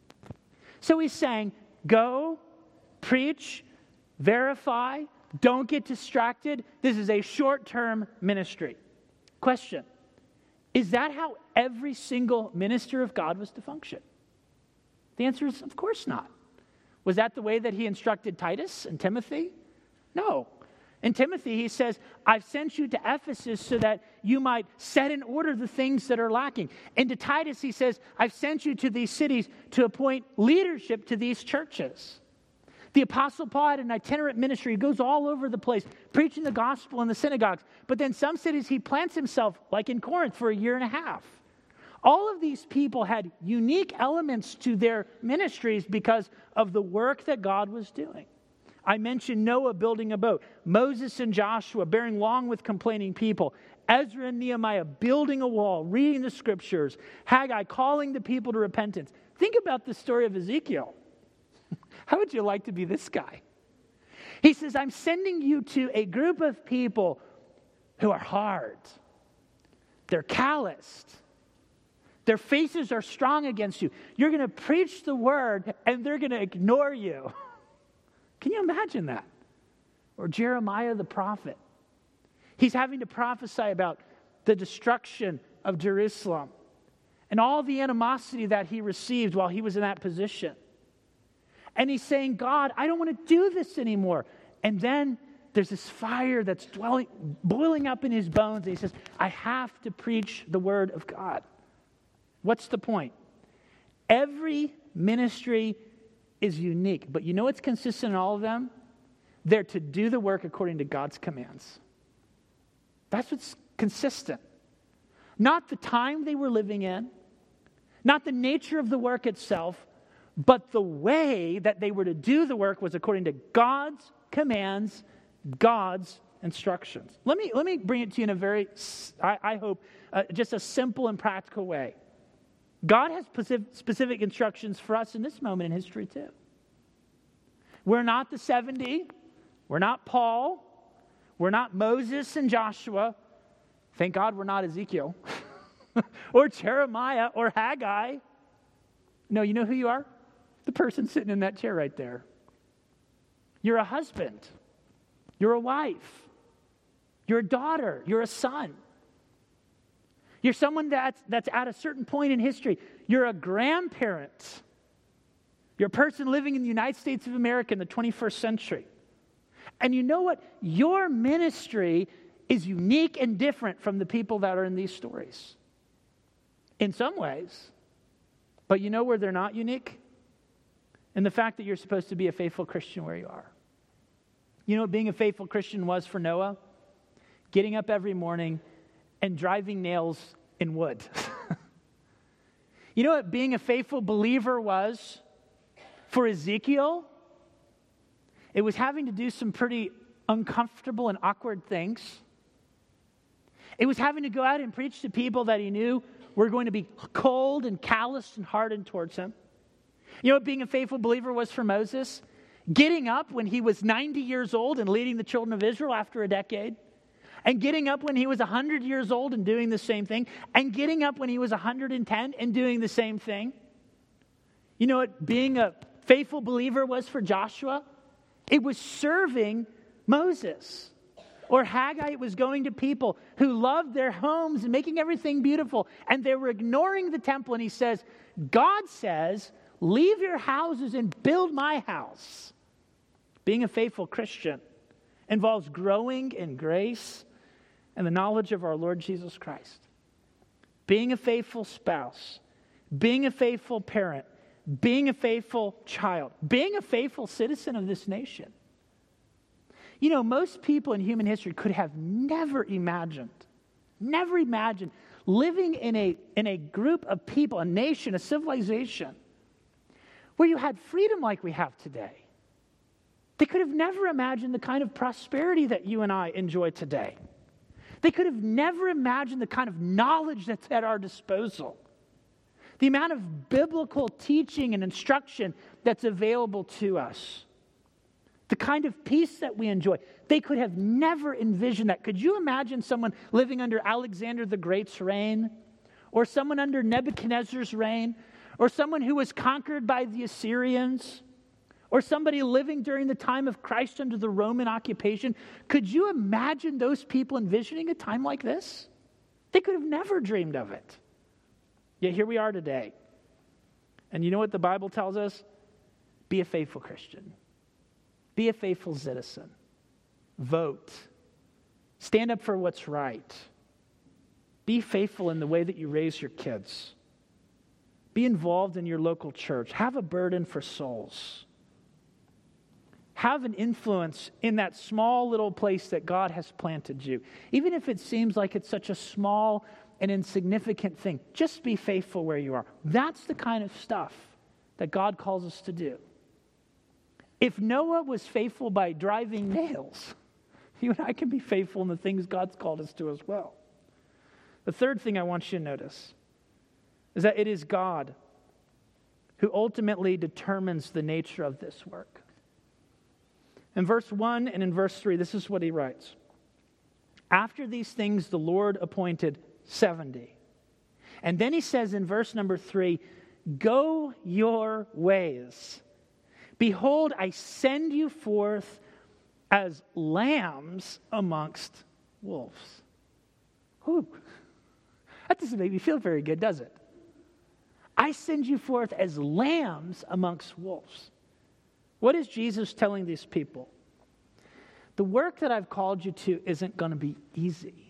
So he's saying, go, preach, verify, don't get distracted. This is a short-term ministry. Question, is that how every single minister of God was to function? The answer is, of course not. Was that the way that he instructed Titus and Timothy? No. In Timothy, he says, I've sent you to Ephesus so that you might set in order the things that are lacking. And to Titus, he says, I've sent you to these cities to appoint leadership to these churches. The Apostle Paul had an itinerant ministry. He goes all over the place, preaching the gospel in the synagogues. But then some cities he plants himself, like in Corinth, for 1.5 years. All of these people had unique elements to their ministries because of the work that God was doing. I mentioned Noah building a boat, Moses and Joshua bearing long with complaining people, Ezra and Nehemiah building a wall, reading the scriptures, Haggai calling the people to repentance. Think about the story of Ezekiel. How would you like to be this guy? He says, I'm sending you to a group of people who are hard. They're calloused. Their faces are strong against you. You're going to preach the word and they're going to ignore you. Can you imagine that? Or Jeremiah the prophet. He's having to prophesy about the destruction of Jerusalem and all the animosity that he received while he was in that position. And he's saying, God, I don't want to do this anymore. And then there's this fire that's boiling up in his bones. And he says, I have to preach the word of God. What's the point? Every ministry is unique. But you know what's consistent in all of them? They're to do the work according to God's commands. That's what's consistent. Not the time they were living in, not the nature of the work itself, but the way that they were to do the work was according to God's commands, God's instructions. Let me bring it to you in a very, I hope, just a simple and practical way. God has specific instructions for us in this moment in history too. We're not the 70. We're not Paul. We're not Moses and Joshua. Thank God we're not Ezekiel or Jeremiah or Haggai. No, you know who you are? The person sitting in that chair right there. You're a husband. You're a wife. You're a daughter. You're a son. You're someone that's at a certain point in history. You're a grandparent. You're a person living in the United States of America in the 21st century. And you know what? Your ministry is unique and different from the people that are in these stories. In some ways. But you know where they're not unique? In the fact that you're supposed to be a faithful Christian where you are. You know what being a faithful Christian was for Noah? Getting up every morning and driving nails in wood. You know what being a faithful believer was for Ezekiel? It was having to do some pretty uncomfortable and awkward things. It was having to go out and preach to people that he knew were going to be cold and calloused and hardened towards him. You know what being a faithful believer was for Moses? Getting up when he was 90 years old and leading the children of Israel after a decade. And getting up when he was 100 years old and doing the same thing. And getting up when he was 110 and doing the same thing. You know what being a faithful believer was for Joshua? It was serving Moses. Or Haggai, it was going to people who loved their homes and making everything beautiful. And they were ignoring the temple. And he says, God says, leave your houses and build my house. Being a faithful Christian involves growing in grace and the knowledge of our Lord Jesus Christ. Being a faithful spouse, being a faithful parent, being a faithful child, being a faithful citizen of this nation. You know, most people in human history could have never imagined living in a group of people, a nation, a civilization, where you had freedom like we have today. They could have never imagined the kind of prosperity that you and I enjoy today. They could have never imagined the kind of knowledge that's at our disposal. The amount of biblical teaching and instruction that's available to us. The kind of peace that we enjoy. They could have never envisioned that. Could you imagine someone living under Alexander the Great's reign? Or someone under Nebuchadnezzar's reign? Or someone who was conquered by the Assyrians? Or somebody living during the time of Christ under the Roman occupation? Could you imagine those people envisioning a time like this? They could have never dreamed of it. Yet here we are today. And you know what the Bible tells us? Be a faithful Christian. Be a faithful citizen. Vote. Stand up for what's right. Be faithful in the way that you raise your kids. Be involved in your local church. Have a burden for souls. Have an influence in that small little place that God has planted you. Even if it seems like it's such a small and insignificant thing, just be faithful where you are. That's the kind of stuff that God calls us to do. If Noah was faithful by driving nails, you and I can be faithful in the things God's called us to as well. The third thing I want you to notice is that it is God who ultimately determines the nature of this work. In verse 1 and in verse 3, this is what he writes. After these things, the Lord appointed 70. And then he says in verse number 3, go your ways. Behold, I send you forth as lambs amongst wolves. Whew. That doesn't make me feel very good, does it? I send you forth as lambs amongst wolves. What is Jesus telling these people? The work that I've called you to isn't going to be easy.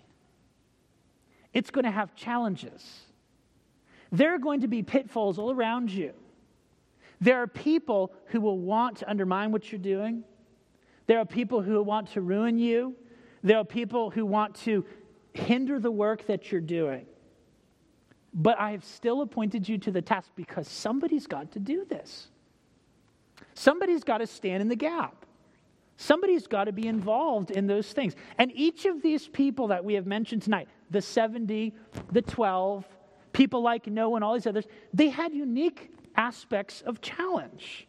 It's going to have challenges. There are going to be pitfalls all around you. There are people who will want to undermine what you're doing. There are people who want to ruin you. There are people who want to hinder the work that you're doing. But I have still appointed you to the task because somebody's got to do this. Somebody's got to stand in the gap. Somebody's got to be involved in those things. And each of these people that we have mentioned tonight, the 70, the 12, people like Noah and all these others, they had unique aspects of challenge.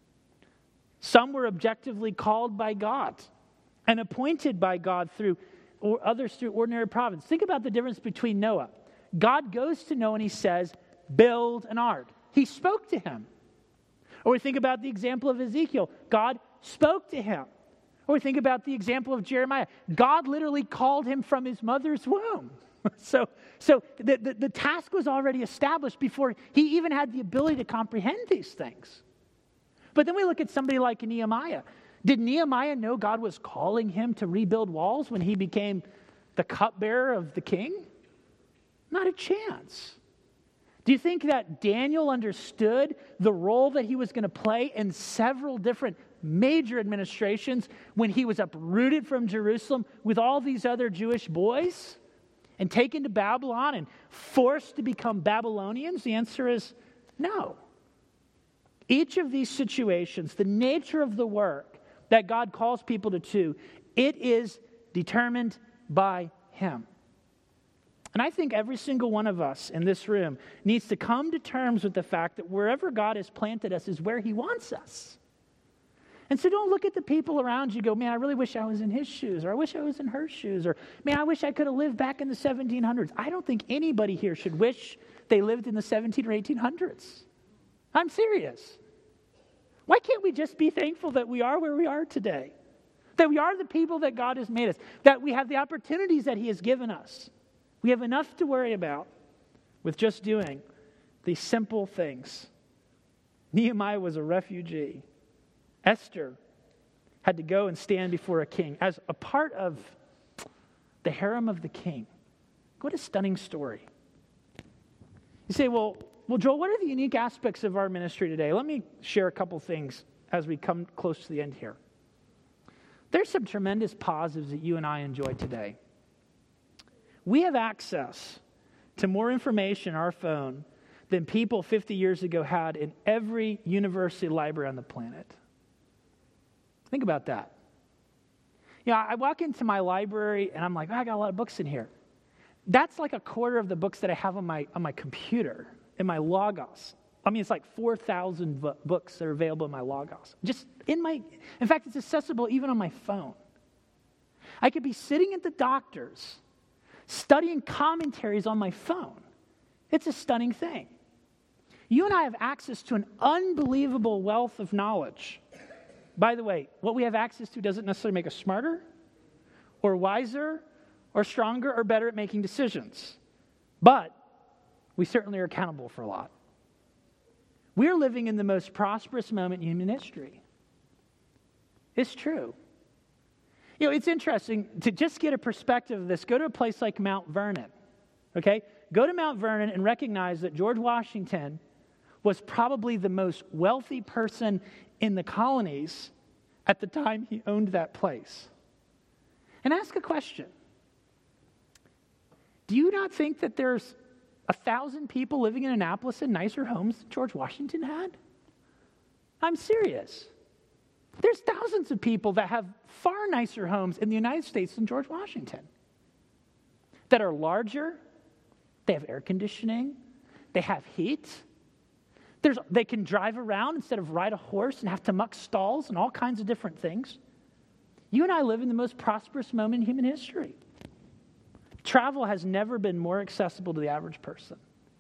Some were objectively called by God and appointed by God through, or others through ordinary providence. Think about the difference between Noah. God goes to Noah and he says, build an ark. He spoke to him. Or we think about the example of Ezekiel. God spoke to him. Or we think about the example of Jeremiah. God literally called him from his mother's womb. So the task was already established before he even had the ability to comprehend these things. But then we look at somebody like Nehemiah. Did Nehemiah know God was calling him to rebuild walls when he became the cupbearer of the king? Not a chance. Do you think that Daniel understood the role that he was going to play in several different major administrations when he was uprooted from Jerusalem with all these other Jewish boys and taken to Babylon and forced to become Babylonians? The answer is no. Each of these situations, the nature of the work that God calls people to do, it is determined by him. And I think every single one of us in this room needs to come to terms with the fact that wherever God has planted us is where he wants us. And so don't look at the people around you and go, man, I really wish I was in his shoes, or I wish I was in her shoes, or man, I wish I could have lived back in the 1700s. I don't think anybody here should wish they lived in the 17 or 1800s. I'm serious. Why can't we just be thankful that we are where we are today? That we are the people that God has made us, that we have the opportunities that he has given us. We have enough to worry about with just doing these simple things. Nehemiah was a refugee. Esther had to go and stand before a king as a part of the harem of the king. What a stunning story. You say, well, Joel, what are the unique aspects of our ministry today? Let me share a couple things as we come close to the end here. There's some tremendous positives that you and I enjoy today. We have access to more information on our phone than people 50 years ago had in every university library on the planet. Think about that. You know, I walk into my library and I'm like, I got a lot of books in here. That's like a quarter of the books that I have on my computer, in my Logos. I mean, it's like 4,000 books that are available in my Logos. In fact, it's accessible even on my phone. I could be sitting at the doctor's studying commentaries on my phone. It's a stunning thing. You and I have access to an unbelievable wealth of knowledge. By the way, what we have access to doesn't necessarily make us smarter or wiser or stronger or better at making decisions. But we certainly are accountable for a lot. We're living in the most prosperous moment in human history. It's true. You know, it's interesting to just get a perspective of this. Go to a place like Mount Vernon, okay? Go to Mount Vernon and recognize that George Washington was probably the most wealthy person in the colonies at the time he owned that place. And ask a question. Do you not think that there's 1,000 people living in Annapolis in nicer homes than George Washington had? I'm serious. There's thousands of people that have far nicer homes in the United States than George Washington, that are larger, they have air conditioning, they have heat, they can drive around instead of ride a horse and have to muck stalls and all kinds of different things. You and I live in the most prosperous moment in human history. Travel has never been more accessible to the average person.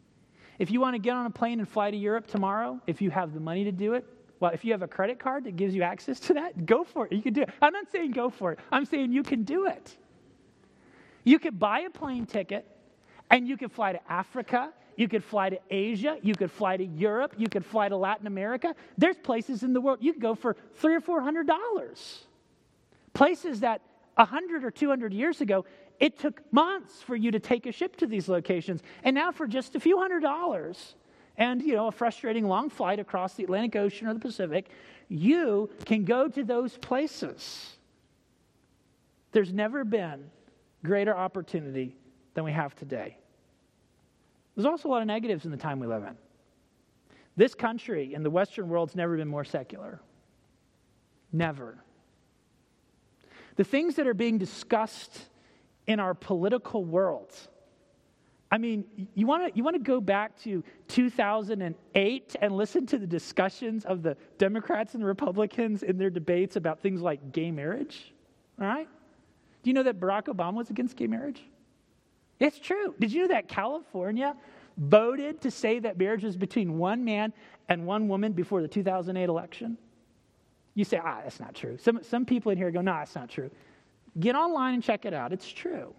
If you want to get on a plane and fly to Europe tomorrow, if you have the money to do it, well, if you have a credit card that gives you access to that, go for it. You can do it. I'm not saying go for it. I'm saying you can do it. You could buy a plane ticket, and you could fly to Africa. You could fly to Asia. You could fly to Europe. You could fly to Latin America. There's places in the world you can go for $300 or $400. Places that 100 or 200 years ago, it took months for you to take a ship to these locations. And now for just a few $100 and, a frustrating long flight across the Atlantic Ocean or the Pacific, you can go to those places. There's never been greater opportunity than we have today. There's also a lot of negatives in the time we live in. This country in the Western world's never been more secular. Never. The things that are being discussed in our political world. I mean, you want to go back to 2008 and listen to the discussions of the Democrats and Republicans in their debates about things like gay marriage? All right? Do you know that Barack Obama was against gay marriage? It's true. Did you know that California voted to say that marriage was between one man and one woman before the 2008 election? You say, that's not true. Some people in here go, no, that's not true. Get online and check it out. It's true.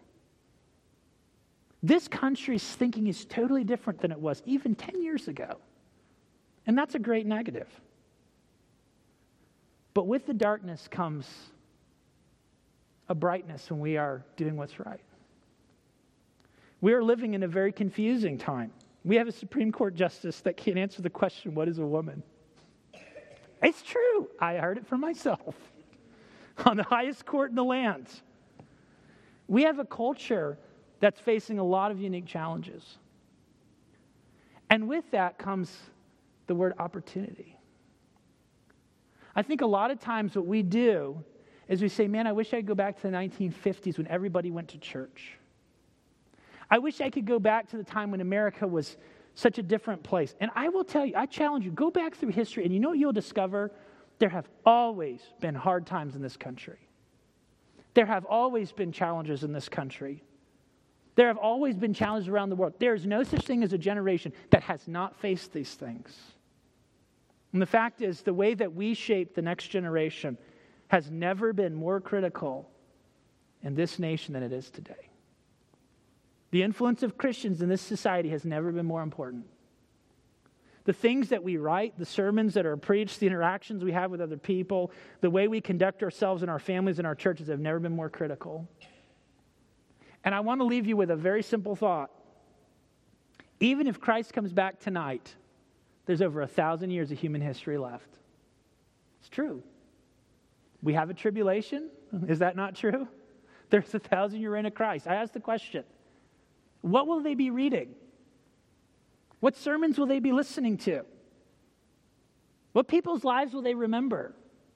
This country's thinking is totally different than it was even 10 years ago. And that's a great negative. But with the darkness comes a brightness when we are doing what's right. We are living in a very confusing time. We have a Supreme Court justice that can't answer the question, what is a woman? It's true. I heard it from myself. On the highest court in the land. We have a culture that's facing a lot of unique challenges. And with that comes the word opportunity. I think a lot of times what we do is we say, man, I wish I could go back to the 1950s when everybody went to church. I wish I could go back to the time when America was such a different place. And I will tell you, I challenge you, go back through history, and you know what you'll discover? There have always been hard times in this country. There have always been challenges in this country. There have always been challenges around the world. There is no such thing as a generation that has not faced these things. And the fact is, the way that we shape the next generation has never been more critical in this nation than it is today. The influence of Christians in this society has never been more important. The things that we write, the sermons that are preached, the interactions we have with other people, the way we conduct ourselves in our families and our churches have never been more critical. And I want to leave you with a very simple thought. Even if Christ comes back tonight, there's over 1,000 years of human history left. It's true. We have a tribulation. Is that not true? There's 1,000-year reign of Christ. I ask the question, what will they be reading? What sermons will they be listening to? What people's lives will they remember?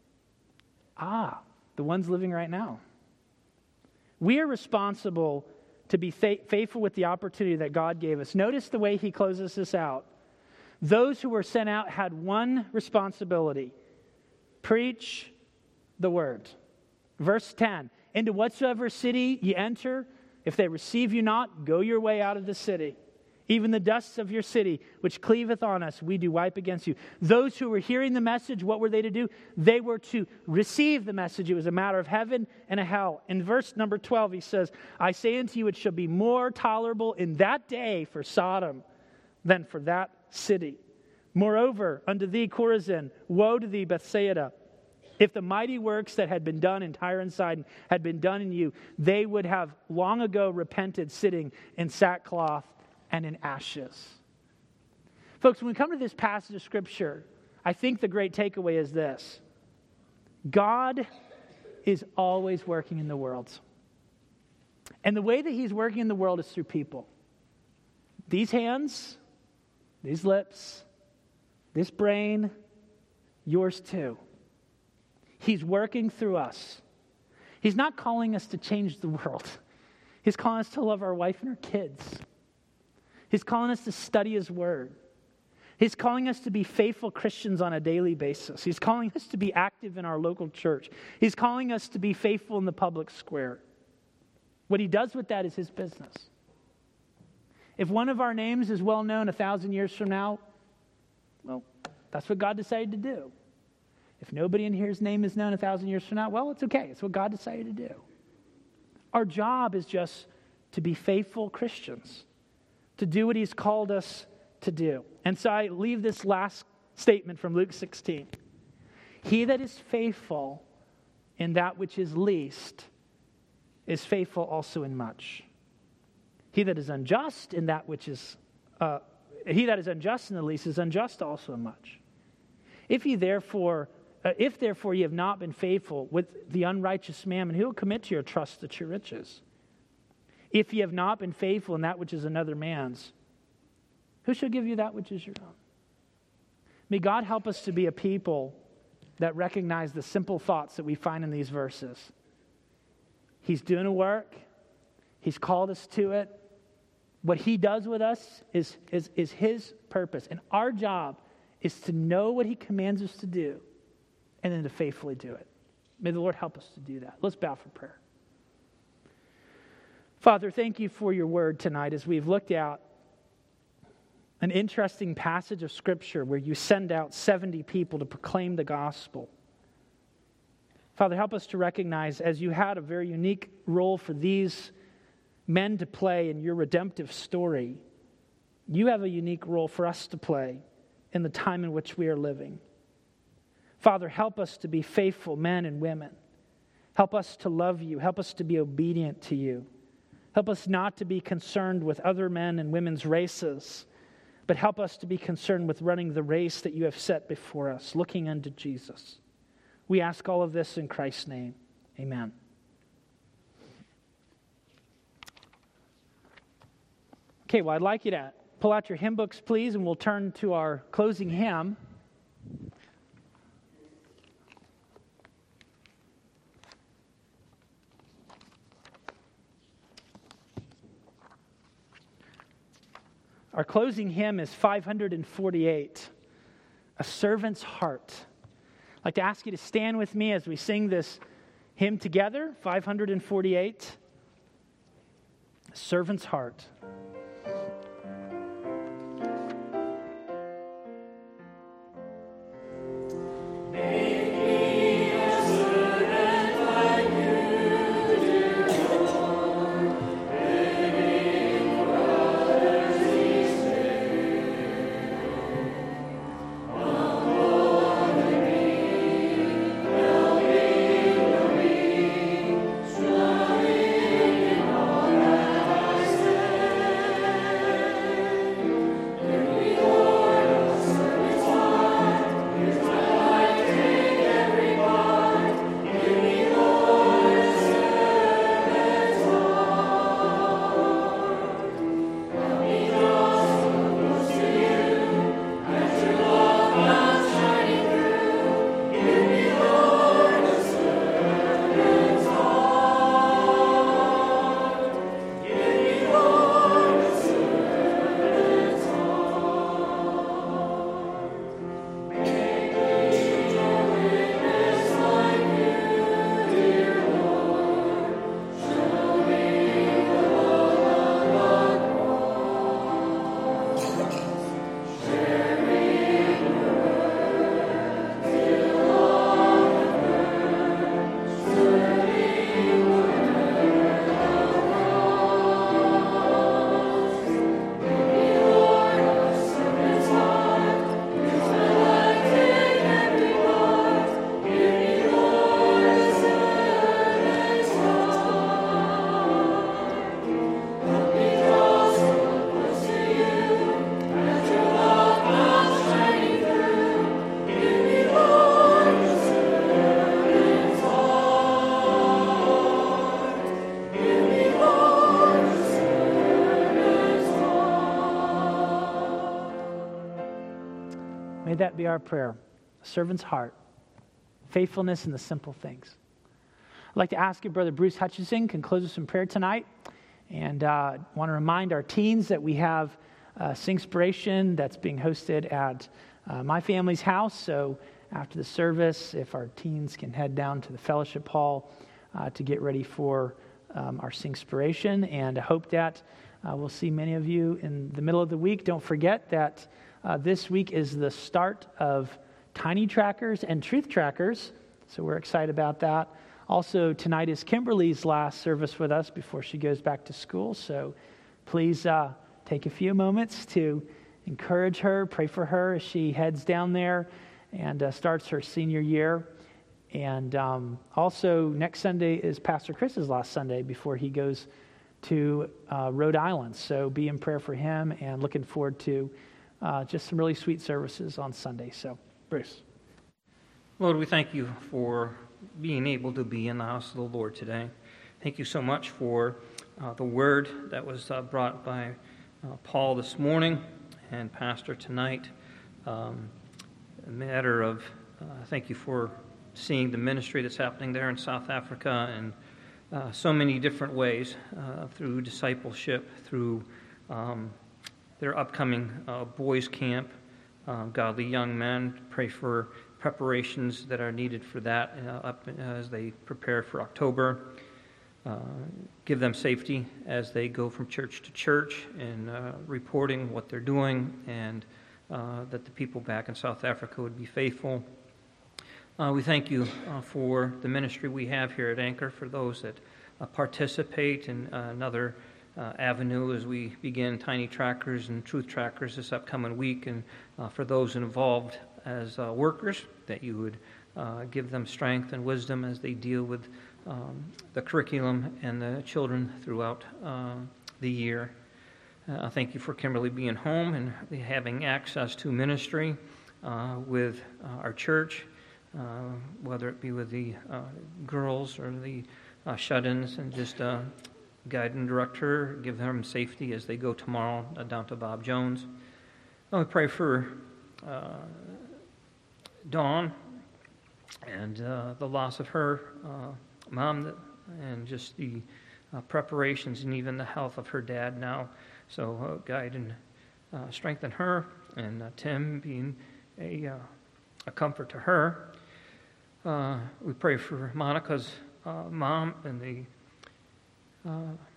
The ones living right now. We are responsible to be faithful with the opportunity that God gave us. Notice the way he closes this out. Those who were sent out had one responsibility: preach the word. Verse 10, into whatsoever city ye enter, if they receive you not, go your way out of the city. Even the dust of your city, which cleaveth on us, we do wipe against you. Those who were hearing the message, what were they to do? They were to receive the message. It was a matter of heaven and a hell. In verse number 12, he says, I say unto you, it shall be more tolerable in that day for Sodom than for that city. Moreover, unto thee, Chorazin, woe to thee, Bethsaida. If the mighty works that had been done in Tyre and Sidon had been done in you, they would have long ago repented, sitting in sackcloth and in ashes. Folks, when we come to this passage of Scripture, I think the great takeaway is this: God is always working in the world. And the way that he's working in the world is through people. These hands, these lips, this brain, yours too. He's working through us. He's not calling us to change the world. He's calling us to love our wife and our kids. He's calling us to study his word. He's calling us to be faithful Christians on a daily basis. He's calling us to be active in our local church. He's calling us to be faithful in the public square. What he does with that is his business. If one of our names is well known 1,000 years from now, well, that's what God decided to do. If nobody in here's name is known 1,000 years from now, well, it's okay. It's what God decided to do. Our job is just to be faithful Christians, to do what He's called us to do. And so I leave this last statement from Luke 16. He that is faithful in that which is least is faithful also in much. He that is unjust in that which is, he that is unjust in the least is unjust also in much. If therefore ye have not been faithful with the unrighteous mammon, who will commit to your trust the true riches? If ye have not been faithful in that which is another man's, who shall give you that which is your own? May God help us to be a people that recognize the simple thoughts that we find in these verses. He's doing a work. He's called us to it. What He does with us is His purpose. And our job is to know what He commands us to do and then to faithfully do it. May the Lord help us to do that. Let's bow for prayer. Father, thank You for Your word tonight as we've looked at an interesting passage of Scripture where You send out 70 people to proclaim the gospel. Father, help us to recognize, as You had a very unique role for these men to play in Your redemptive story, You have a unique role for us to play in the time in which we are living. Father, help us to be faithful men and women. Help us to love You. Help us to be obedient to You. Help us not to be concerned with other men and women's races, but help us to be concerned with running the race that You have set before us, looking unto Jesus. We ask all of this in Christ's name. Amen. Okay, well, I'd like you to pull out your hymn books, please, and we'll turn to our closing hymn. Our closing hymn is 548, A Servant's Heart. I'd like to ask you to stand with me as we sing this hymn together, 548, A Servant's Heart. May that be our prayer. A servant's heart. Faithfulness in the simple things. I'd like to ask you, Brother Bruce Hutchinson can close us in prayer tonight. And I want to remind our teens that we have Singspiration that's being hosted at my family's house. So after the service, if our teens can head down to the fellowship hall to get ready for our Singspiration. And I hope that We'll see many of you in the middle of the week. Don't forget that this week is the start of Tiny Trackers and Truth Trackers, so we're excited about that. Also, tonight is Kimberly's last service with us before she goes back to school, so please take a few moments to encourage her, pray for her as she heads down there and starts her senior year. And also, next Sunday is Pastor Chris's last Sunday before he goes to Rhode Island. So be in prayer for him, and looking forward to just some really sweet services on Sunday. So, Bruce. Lord, we thank you for being able to be in the house of the Lord today. Thank you so much for the word that was brought by Paul this morning and Pastor tonight. A matter of thank you for seeing the ministry that's happening there in South Africa in so many different ways, through discipleship, through their upcoming boys' camp, Godly Young Men. Pray for preparations that are needed for that as they prepare for October. Give them safety as they go from church to church and reporting what they're doing, and that the people back in South Africa would be faithful. We thank you for the ministry we have here at Anchor, for those that participate in another avenue as we begin Tiny Trackers and Truth Trackers this upcoming week, and for those involved as workers, that you would give them strength and wisdom as they deal with the curriculum and the children throughout the year. Thank you for Kimberly being home and having access to ministry with our church, whether it be with the girls or the shut-ins, and just guide and direct her, give them safety as they go tomorrow down to Bob Jones. We pray for Dawn and the loss of her mom, and just the preparations and even the health of her dad now. So guide and strengthen her, and Tim being a comfort to her. We pray for Monica's mom and the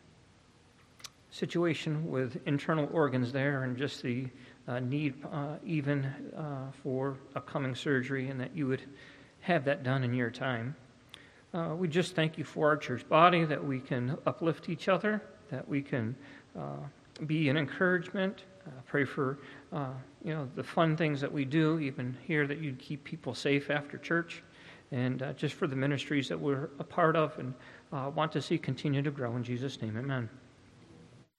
situation with internal organs there, and just the need even for upcoming surgery, and that you would have that done in your time. We just thank you for our church body, that we can uplift each other, that we can be an encouragement. Pray for the fun things that we do, even here, that you'd keep people safe after church, and just for the ministries that we're a part of and want to see continue to grow. In Jesus' name, amen.